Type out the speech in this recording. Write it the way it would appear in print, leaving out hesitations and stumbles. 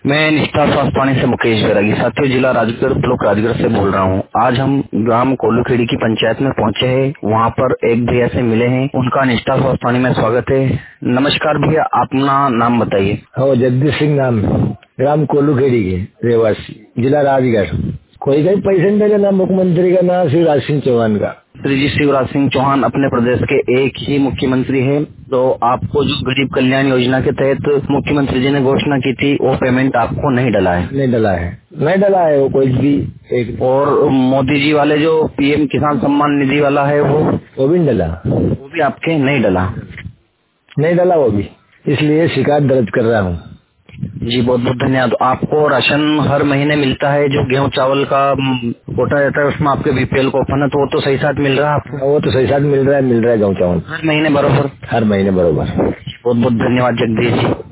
मैं निष्ठा स्वास्थ्य पानी से मुकेश बैरागी। साथियों, जिला राजगढ़, ब्लॉक राजगढ़ से बोल रहा हूँ। आज हम ग्राम कोल्लूखेड़ी की पंचायत में पहुँचे हैं। वहाँ पर एक भैया से मिले हैं। उनका निष्ठा स्वास्थ्य पानी में स्वागत है। नमस्कार भैया, अपना नाम बताइए। जगदीश सिंह नाम, ग्राम कोल्लूखेड़ी के रहवासी, जिला राजगढ़। कोई पैसे नहीं डाले, ना मुख्यमंत्री का, ना शिवराज सिंह चौहान का। श्री जी शिवराज सिंह चौहान अपने प्रदेश के एक ही मुख्यमंत्री हैं। तो आपको जो गरीब कल्याण योजना के तहत मुख्यमंत्री जी ने घोषणा की थी, वो पेमेंट आपको नहीं डला है? नहीं डला है, नहीं डला है वो कोई भी एक। और मोदी जी वाले जो पीएम किसान सम्मान निधि वाला है वो भी नहीं डला, वो भी आपके नहीं डला? नहीं डला वो भी, इसलिए शिकायत दर्ज कर रहा हूँ। जी बहुत बहुत धन्यवाद। आपको राशन हर महीने मिलता है, जो गेहूं चावल का कोटा रहता है उसमें आपके बीपीएल को ओपन है, तो वो तो सही साथ मिल रहा है आपको? वो तो सही साथ मिल रहा है गेहूं चावल हर महीने बरोबर? हर महीने बरोबर। बहुत बहुत धन्यवाद जगदीश जी।